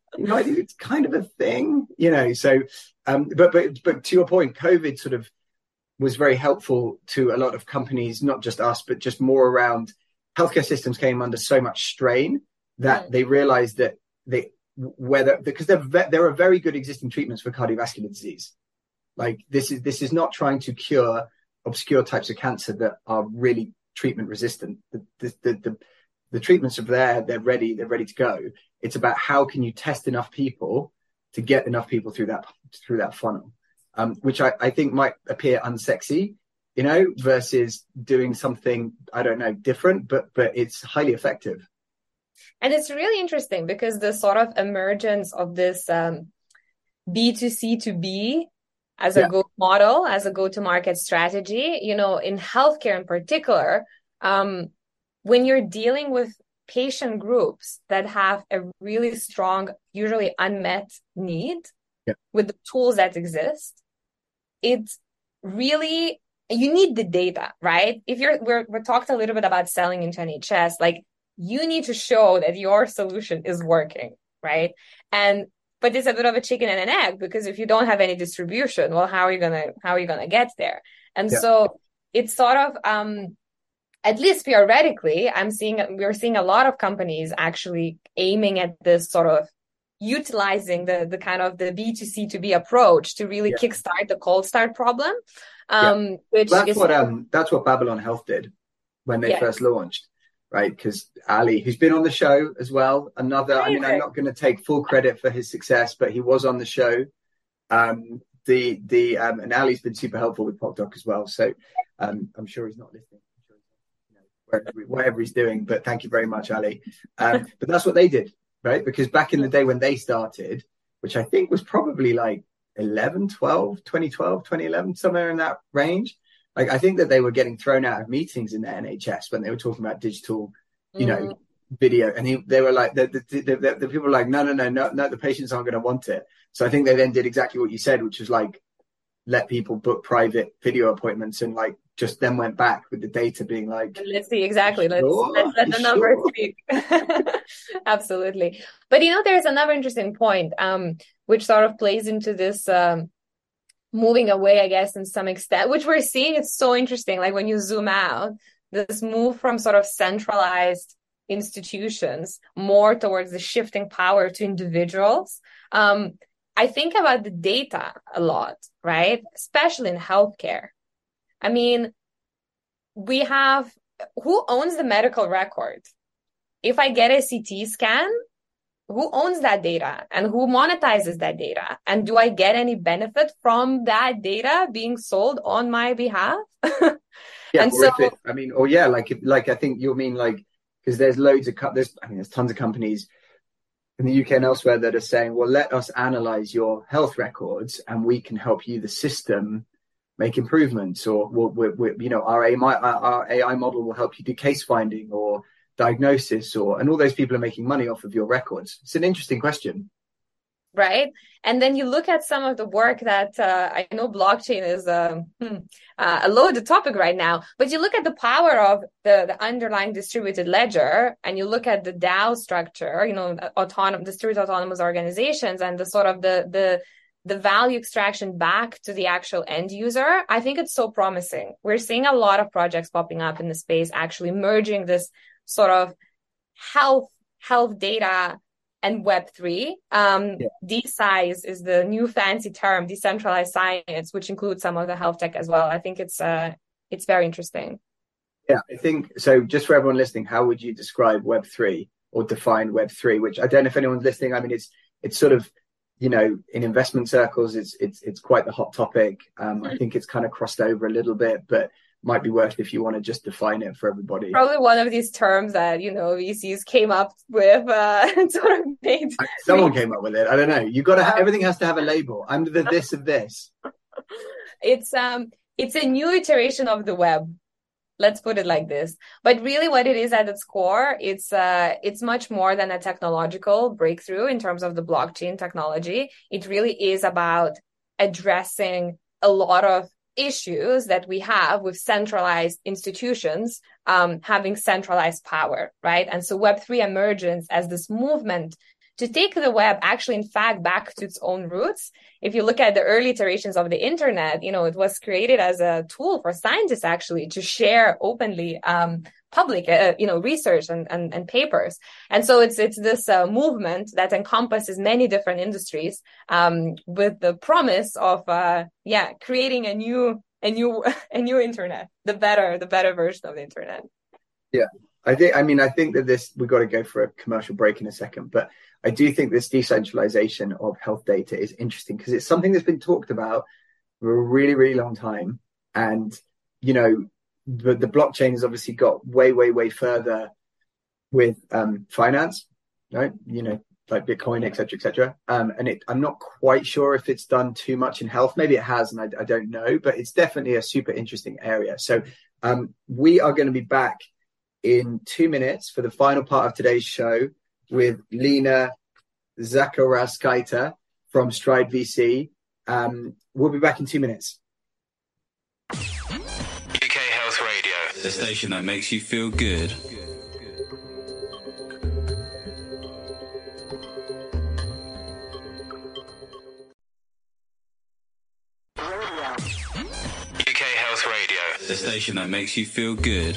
You know, I think it's kind of a thing, you know. So, um, but but but to your point, COVID sort of was very helpful to a lot of companies, not just us, but just more around. Healthcare systems came under so much strain that mm. they realized that they whether because there there are very good existing treatments for cardiovascular disease. Like this is this is not trying to cure obscure types of cancer that are really treatment resistant. The the the, the, the treatments are there, they're ready, they're ready to go. It's about how can you test enough people to get enough people through that through that funnel, um, which I, I think might appear unsexy, you know, versus doing something, I don't know, different, but but it's highly effective. And it's really interesting because the sort of emergence of this um, B to C to B as a yeah. go model, as a go-to-market strategy, you know, in healthcare in particular, um, when you're dealing with patient groups that have a really strong, usually unmet need yeah. with the tools that exist, it's really, you need the data, right? If you're, we're, we talked a little bit about selling into N H S, like you need to show that your solution is working, right? And but it's a bit of a chicken and an egg, because if you don't have any distribution, well, how are you gonna how are you gonna get there? And yeah. so it's sort of um, at least theoretically, I'm seeing we're seeing a lot of companies actually aiming at this sort of utilizing the the kind of the B to C to B approach to really yeah. kickstart the cold start problem. Um, yeah. which that's is what um that's what Babylon Health did when they yeah. first launched. Right, because Ali, who's been on the show as well, another, Amazing. I mean, I'm not going to take full credit for his success, but he was on the show. Um, the the um, and Ali's been super helpful with PocDoc as well. So um, I'm sure he's not listening. I'm sure he's not, you know, wherever, whatever he's doing, but thank you very much, Ali. Um, but that's what they did, right? Because back in the day when they started, which I think was probably like eleven, twelve, twenty twelve, twenty eleven, somewhere in that range. Like, I think that they were getting thrown out of meetings in the N H S when they were talking about digital, you know, mm. video. And he, they were like, the, the, the, the, the people were like, no, no, no, no, no, the patients aren't going to want it. So I think they then did exactly what you said, which was like, let people book private video appointments, and like, just then went back with the data being like, let's see, exactly. Let's, sure? let's let the sure? numbers speak. Absolutely. But, you know, there's another interesting point, um, which sort of plays into this, um, moving away, I guess, in some extent, which we're seeing. It's so interesting. Like when you zoom out, this move from sort of centralized institutions more towards the shifting power to individuals. Um, I think about the data a lot, right? Especially in healthcare. I mean, we have, who owns the medical record? If I get a C T scan, who owns that data and who monetizes that data? And do I get any benefit from that data being sold on my behalf? yeah, and so, it, I mean, or yeah, like, like I think you'll mean like, because there's loads of, there's, I mean, there's tons of companies in the U K and elsewhere that are saying, well, let us analyze your health records and we can help you, the system, make improvements, or we'll, we're, we're, you know, our A I, our A I model will help you do case finding or diagnosis, or and all those people are making money off of your records. It's an interesting question, right? And then you look at some of the work that uh, I know blockchain is um, uh, a loaded topic right now, but you look at the power of the, the underlying distributed ledger, and you look at the DAO structure, you know, autonomous distributed autonomous organizations, and the sort of the the the value extraction back to the actual end user. I think it's so promising. We're seeing a lot of projects popping up in the space, actually merging this sort of health, health data and Web three. Um, yeah. D-size is the new fancy term, decentralized science, which includes some of the health tech as well. I think it's uh, it's very interesting. Yeah, I think so. Just for everyone listening, how would you describe Web three or define Web three? Which I don't know if anyone's listening. I mean, it's it's sort of, you know, in investment circles, it's it's it's quite the hot topic. Um, I think it's kind of crossed over a little bit, but might be worth if you want to just define it for everybody. Probably one of these terms that, you know, V Cs came up with uh, and sort of made. Someone came up with it. I don't know. You got to. Ha- everything has to have a label. I'm the this of this. It's um, it's a new iteration of the web. Let's put it like this. But really, what it is at its core, it's uh, it's much more than a technological breakthrough in terms of the blockchain technology. It really is about addressing a lot of issues that we have with centralized institutions um, having centralized power, right? And so Web three emergence as this movement to take the web actually, in fact, back to its own roots. If you look at the early iterations of the internet, you know, it was created as a tool for scientists actually to share openly um, public, uh, you know, research and, and, and papers. And so it's it's this uh, movement that encompasses many different industries um, with the promise of, uh, yeah, creating a new a new a new internet, the better the better version of the internet. Yeah. I think, I mean, I think that this, we've got to go for a commercial break in a second, but I do think this decentralization of health data is interesting because it's something that's been talked about for a really, really long time. And, you know, the, the blockchain has obviously got way, way, way further with um, finance, right? You know, like Bitcoin, et cetera, et cetera. Um, and it, I'm not quite sure if it's done too much in health. Maybe it has, and I, I don't know, but it's definitely a super interesting area. So um, we are going to be back in two minutes for the final part of today's show with Lena Zakharauskaite from Stride V C. Um, we'll be back in two minutes. U K Health Radio, the station that makes you feel good. U K Health Radio, the station that makes you feel good.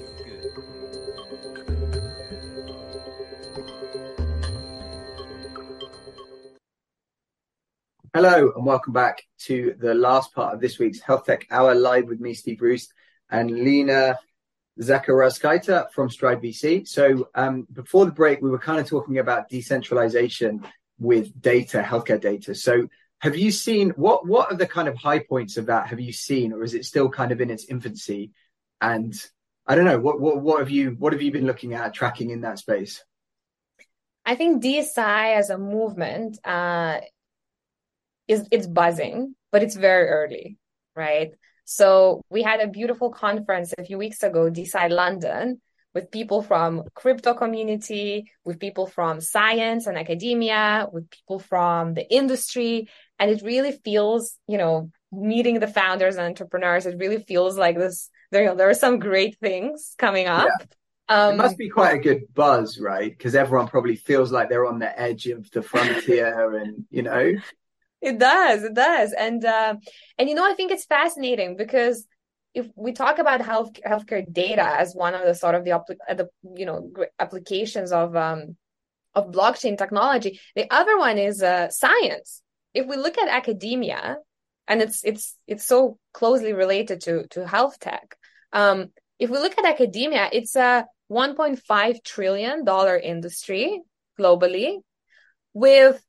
Hello and welcome back to the last part of this week's Health Tech Hour, live with me, Steve Roost, and Lena Zakharauskaite from Stride V C. So um, before the break, we were kind of talking about decentralization with data, healthcare data. So have you seen, what, what are the kind of high points of that have you seen, or is it still kind of in its infancy? And I don't know, what, what, what have you, what have you been looking at, tracking in that space? I think D S I as a movement, uh, Is, it's buzzing, but it's very early, right? So we had a beautiful conference a few weeks ago, D S I London, with people from crypto community, with people from science and academia, with people from the industry. And it really feels, you know, meeting the founders and entrepreneurs, it really feels like this, there, there are some great things coming up. Yeah. Um, it must be quite a good buzz, right? Because everyone probably feels like they're on the edge of the frontier and, you know... It does, it does. And, uh, and you know, I think it's fascinating because if we talk about health healthcare data as one of the sort of the, the you know, applications of, um, of blockchain technology, the other one is uh, science. If we look at academia, and it's, it's, it's so closely related to, to health tech. Um, if we look at academia, it's a one point five trillion dollars industry globally with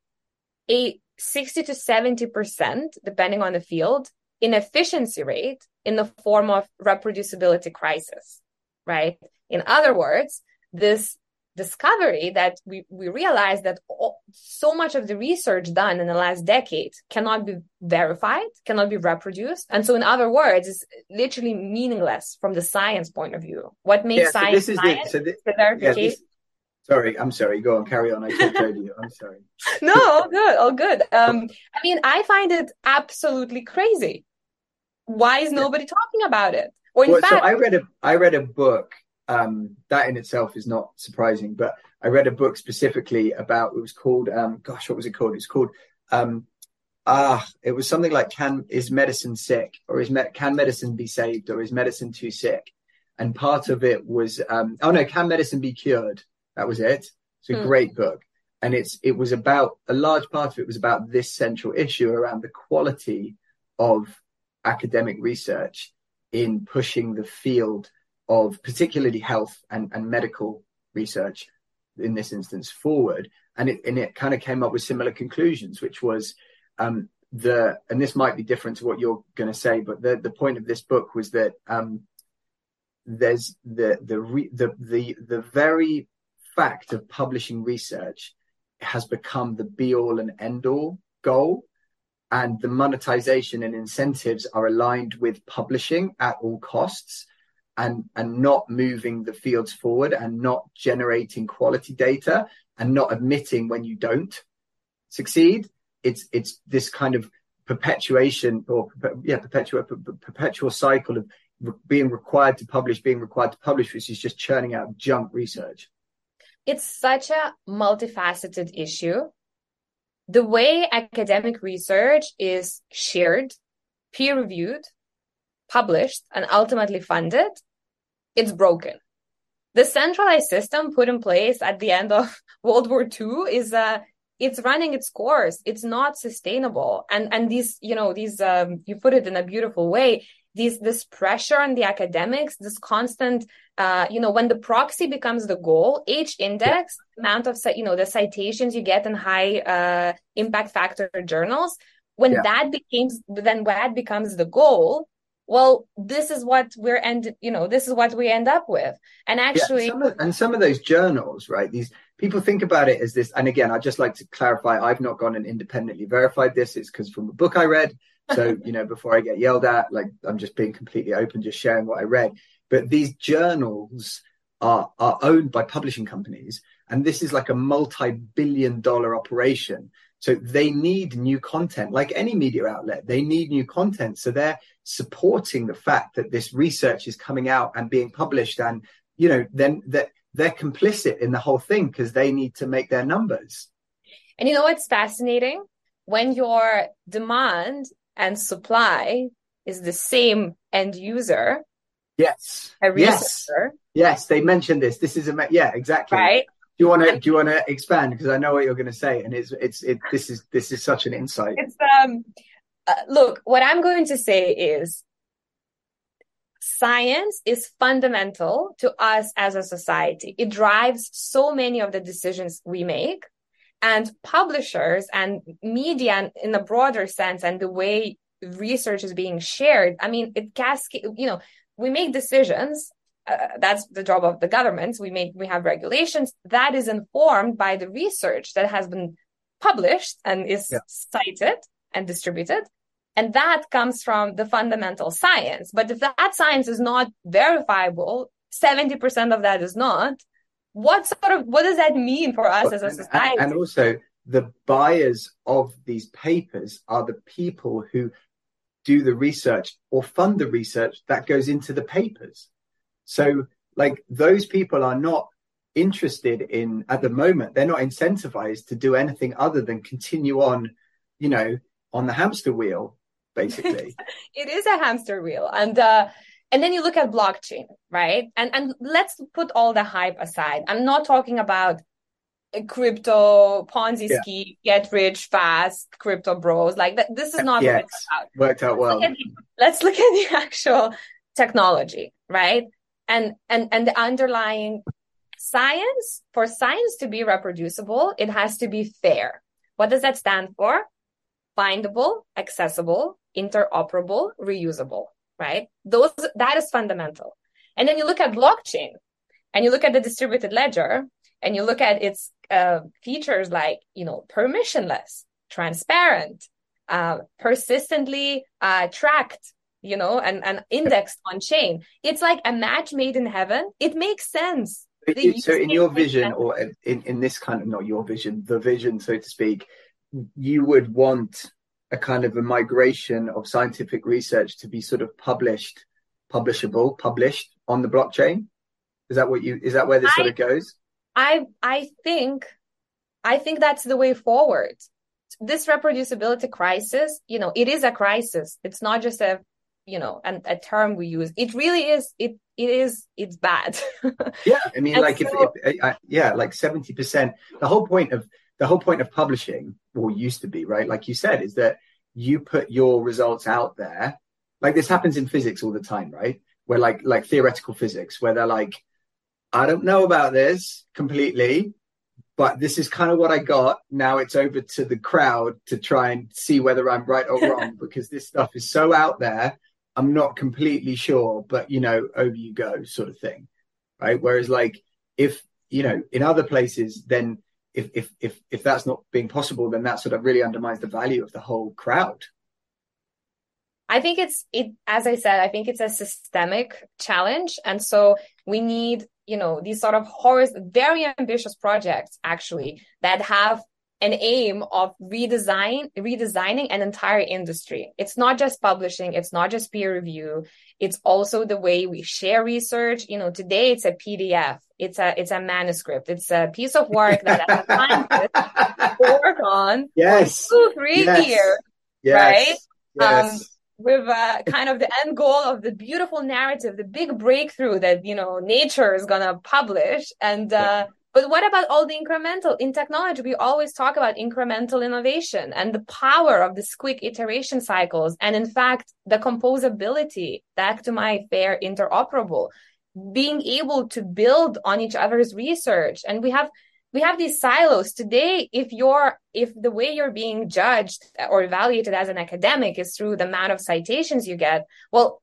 a sixty to seventy percent, depending on the field, inefficiency rate in the form of reproducibility crisis, right? In other words, this discovery that we, we realized that all, so much of the research done in the last decade cannot be verified, cannot be reproduced. And so in other words, it's literally meaningless from the science point of view. What makes yeah, so science this is science? The, so this, the verification. Yeah, this, Sorry, I'm sorry. Go on, carry on. I talked over you. I'm sorry. No, all good, all good. Um, I mean, I find it absolutely crazy. Why is nobody yeah. talking about it? Or in well, fact, so I read a I read a book. Um, that in itself is not surprising, but I read a book specifically about. It was called. Um, gosh, what was it called? It's called. Um, ah, it was something like "Can is medicine sick?" or "Is me- can medicine be saved?" or "Is medicine too sick?" And part of it was. Um, oh no, can medicine be cured? That was it. It's a mm. great book. And it's it was about, a large part of it was about this central issue around the quality of academic research in pushing the field of particularly health and, and medical research in this instance forward. And it and it kind of came up with similar conclusions, which was um, the, and this might be different to what you're going to say, but the, the point of this book was that um, there's the, the, re, the, the, the very fact of publishing research has become the be all and end all goal, and the monetization and incentives are aligned with publishing at all costs and and not moving the fields forward and not generating quality data and not admitting when you don't succeed. It's it's this kind of perpetuation or yeah perpetual perpetual cycle of being required to publish being required to publish which is just churning out junk research. it's such a multifaceted issue. The way academic research is shared, peer-reviewed, published, and ultimately funded, it's broken. The centralized system put in place at the end of World War Two is uh, it's running its course. It's not sustainable. And and these, you know, these um, you put it in a beautiful way. These this pressure on the academics, this constant, uh, you know, when the proxy becomes the goal, H index, yeah. amount of, you know, the citations you get in high uh, impact factor journals, when yeah. that becomes, then that becomes the goal. Well, this is what we're end, you know, this is what we end up with. And actually, yeah, some of, and some of those journals, right? These people think about it as this. And again, I'd just like to clarify, I've not gone and independently verified this. It's because from a book I read. So, you know, before I get yelled at, like I'm just being completely open, just sharing what I read. But these journals are, are owned by publishing companies. And this is like a multi-billion dollar operation. So they need new content, like any media outlet. They need new content. So they're supporting the fact that this research is coming out and being published. And, you know, then they're, they're complicit in the whole thing because they need to make their numbers. And you know what's fascinating? When your demand and supply is the same end user. Yes. A researcher. Yes. Yes. They mentioned this. This is a, yeah, exactly. Right. Do you want to, do you want to expand? Because I know what you're going to say. And it's, it's, it, this is, this is such an insight. It's, um, uh, look, what I'm going to say is science is fundamental to us as a society. It drives so many of the decisions we make. And publishers and media in a broader sense, and the way research is being shared, I mean, it cascades, you know, we make decisions. Uh, that's the job of the governments. We make, we have regulations that is informed by the research that has been published and is yeah. cited and distributed. And that comes from the fundamental science. But if that science is not verifiable, seventy percent of that is not. What sort of, what does that mean for us as a society? And, and also the buyers of these papers are the people who do the research or fund the research that goes into the papers. So like those people are not interested in, at the moment, they're not incentivized to do anything other than continue on, you know, on the hamster wheel, basically. It is a hamster wheel. And, uh, And then you look at blockchain, right? And and let's put all the hype aside. I'm not talking about a crypto, Ponzi yeah. scheme, get rich fast, crypto bros. Like that. This is not yes. what it's about. Worked out well. Let's look, the, let's look at the actual technology, right? And and and the underlying science. For science to be reproducible, it has to be fair. What does that stand for? Findable, accessible, interoperable, reusable. Right? Those, that is fundamental. And then you look at blockchain and you look at the distributed ledger and you look at its uh, features like, you know, permissionless, transparent, uh, persistently uh, tracked, you know, and, and indexed on chain. It's like a match made in heaven. It makes sense. It, so in your vision sense. or in, in this kind of, not your vision, the vision, so to speak, you would want a kind of a migration of scientific research to be sort of published, publishable, published on the blockchain? Is that what you, is that where this I, sort of goes? I, I think, I think that's the way forward. This reproducibility crisis, you know, it is a crisis. It's not just a, you know, an, a term we use. It really is, it, it is, it's bad. Yeah. I mean, like so, if, if uh, yeah, like seventy percent, the whole point of, the whole point of publishing, or used to be, right? Like you said, is that you put your results out there. Like this happens in physics all the time, right? Where like, like theoretical physics, where they're like, I don't know about this completely, but this is kind of what I got. Now it's over to the crowd to try and see whether I'm right or wrong, because this stuff is so out there. I'm not completely sure, but you know, over you go sort of thing. Right. Whereas like if, you know, in other places, then If, if if if that's not being possible, then that sort of really undermines the value of the whole crowd. I think it's it as I said, I think it's a systemic challenge. And so we need, you know, these sort of horrors, very ambitious projects actually that have an aim of redesign, redesigning an entire industry. It's not just publishing. It's not just peer review. It's also the way we share research. You know, today it's a P D F. It's a, it's a manuscript. It's a piece of work that as a scientist work on yes. for two, three yes. years, yes. right? Yes. Um, with uh, kind of the end goal of the beautiful narrative, the big breakthrough that, you know, Nature is going to publish. And, uh, yeah. But what about all the incremental? In technology, we always talk about incremental innovation and the power of these quick iteration cycles. And in fact, the composability, back to my fair interoperable, being able to build on each other's research. And we have we have these silos today. If you're if the way you're being judged or evaluated as an academic is through the amount of citations you get, well,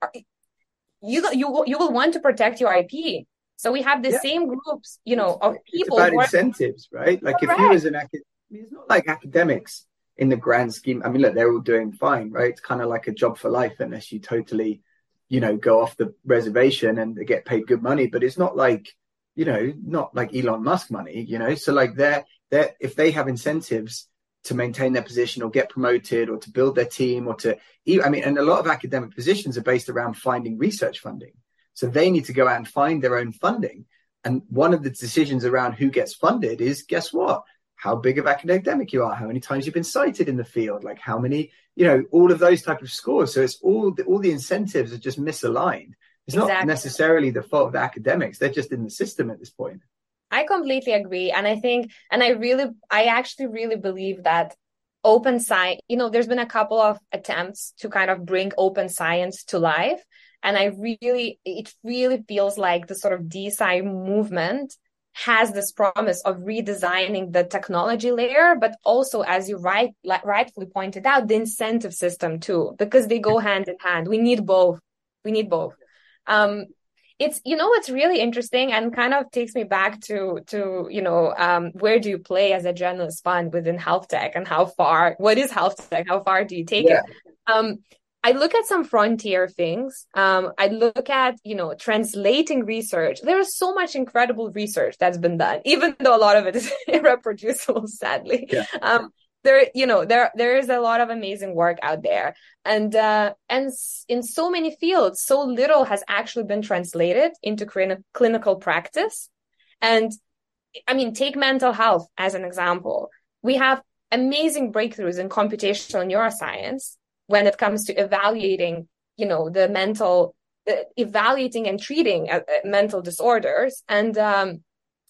you you you will want to protect your I P. So we have the yeah. same groups, you know, of people. It's about incentives, right? Like Correct. If you as an academic, I mean, it's not like academics in the grand scheme. I mean, look, they're all doing fine, right? It's kind of like a job for life unless you totally, you know, go off the reservation and get paid good money. But it's not like, you know, not like Elon Musk money, you know. So like they're, they're, if they have incentives to maintain their position or get promoted or to build their team or to, I mean, and a lot of academic positions are based around finding research funding. So they need to go out and find their own funding. And one of the decisions around who gets funded is, guess what? How big of academic you are, how many times you've been cited in the field, like how many, you know, all of those type of scores. So it's all the, all the incentives are just misaligned. It's exactly. not necessarily the fault of the academics. They're just in the system at this point. I completely agree. And I think, and I really, I actually really believe that open science, you know, there's been a couple of attempts to kind of bring open science to life. And I really, it really feels like the sort of D S I movement has this promise of redesigning the technology layer, but also, as you right, rightfully pointed out, the incentive system too, because they go hand in hand. We need both. We need both. Um, it's, you know, what's really interesting and kind of takes me back to, to, you know, um, where do you play as a generalist fund within health tech and how far, what is health tech? How far do you take yeah. it? Um, I look at some frontier things. Um, I look at, you know, translating research. There is so much incredible research that's been done, even though a lot of it is irreproducible, sadly. Yeah. Um, there, you know, there, there is a lot of amazing work out there. And, uh, and in so many fields, so little has actually been translated into clin- clinical practice. And I mean, take mental health as an example. We have amazing breakthroughs in computational neuroscience when it comes to evaluating, you know, the mental, the evaluating and treating uh, mental disorders. And um,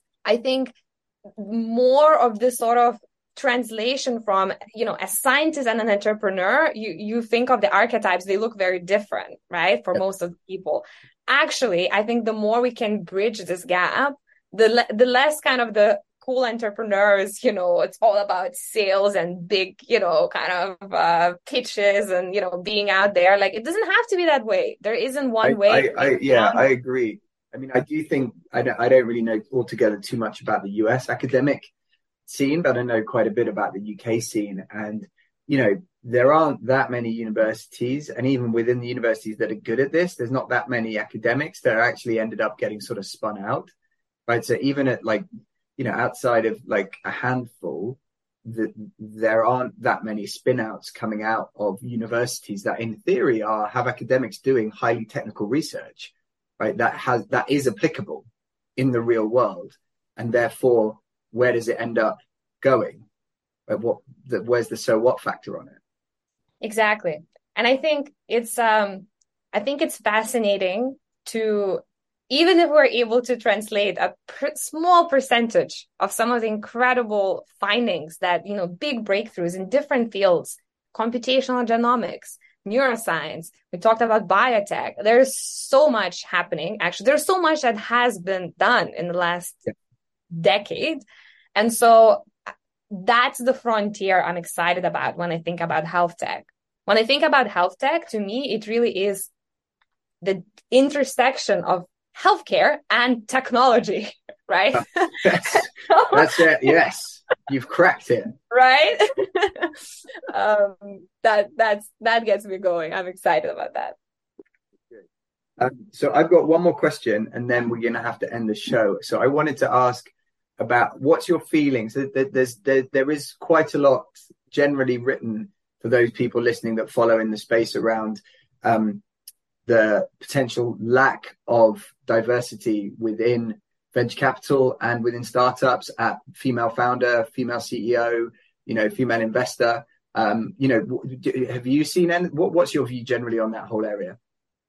I think more of this sort of translation from, you know, a scientist and an entrepreneur, you, you think of the archetypes, they look very different, right? For yeah. most of the people. Actually, I think the more we can bridge this gap, the le- the less kind of the cool entrepreneurs, you know, it's all about sales and big, you know, kind of uh, pitches and, you know, being out there. Like, it doesn't have to be that way. There isn't one I, way. I, I, yeah, I agree. I mean, I do think, I don't, I don't really know altogether too much about the U S academic scene, but I know quite a bit about the U K scene. And, you know, there aren't that many universities, and even within the universities that are good at this, there's not that many academics that are actually ended up getting sort of spun out, right? So even at like, you know, outside of like a handful, the, there aren't that many spin outs coming out of universities that in theory are have academics doing highly technical research, right? That has, that is applicable in the real world. And therefore, where does it end up going? Like what, the, where's the so what factor on it? Exactly. And I think it's, um, I think it's fascinating to, even if we're able to translate a per- small percentage of some of the incredible findings that, you know, big breakthroughs in different fields, computational genomics, neuroscience, we talked about biotech. There's so much happening. Actually, there's so much that has been done in the last yeah. decade. And so that's the frontier I'm excited about when I think about health tech. When I think about health tech, to me, it really is the intersection of healthcare and technology, right? Yes, that's it. Yes, you've cracked it. Right? um, that that's that gets me going. I'm excited about that. Um, so I've got one more question, and then we're going to have to end the show. So I wanted to ask, about what's your feelings. There's there, there is quite a lot generally written for those people listening that follow in the space around um, the potential lack of diversity within venture capital and within startups, at female founder, female C E O, you know, female investor. Um, you know, have you seen any, what, what's your view generally on that whole area?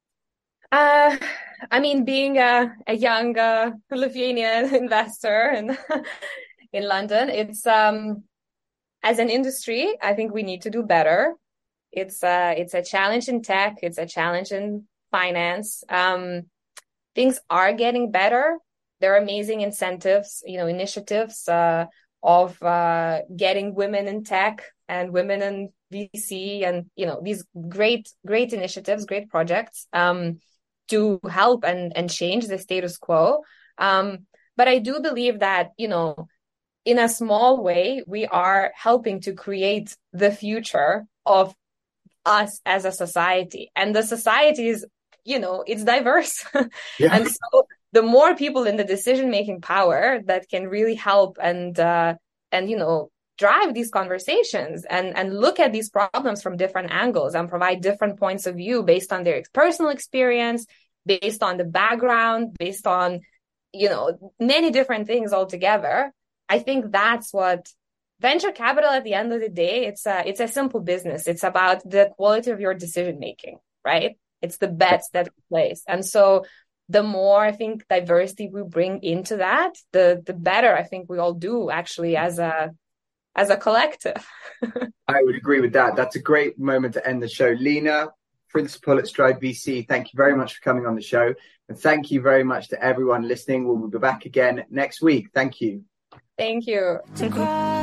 Uh, I mean, being a, a young uh, Lithuanian investor in in London, it's um, as an industry, I think we need to do better. It's uh, it's a challenge in tech. It's a challenge in finance. Um, things are getting better. There are amazing incentives, you know, initiatives uh, of uh, getting women in tech and women in V C, and you know, these great great initiatives, great projects. Um, to help and, and change the status quo. Um, but I do believe that, you know, in a small way, we are helping to create the future of us as a society. And the society is, you know, it's diverse. Yeah. And so the more people in the decision-making power that can really help and, uh, and, you know, drive these conversations and, and look at these problems from different angles and provide different points of view based on their personal experience, based on the background, based on, you know, many different things altogether. I think that's what venture capital, at the end of the day, it's a, it's a simple business. It's about the quality of your decision making, right? It's the bets that we place. And so the more I think diversity we bring into that, the the better I think we all do actually as a as a collective. I would agree with that. That's a great moment to end the show. Lena, principal at Stride V C, thank you very much for coming on the show. And thank you very much to everyone listening. We'll be back again next week. Thank you. Thank you.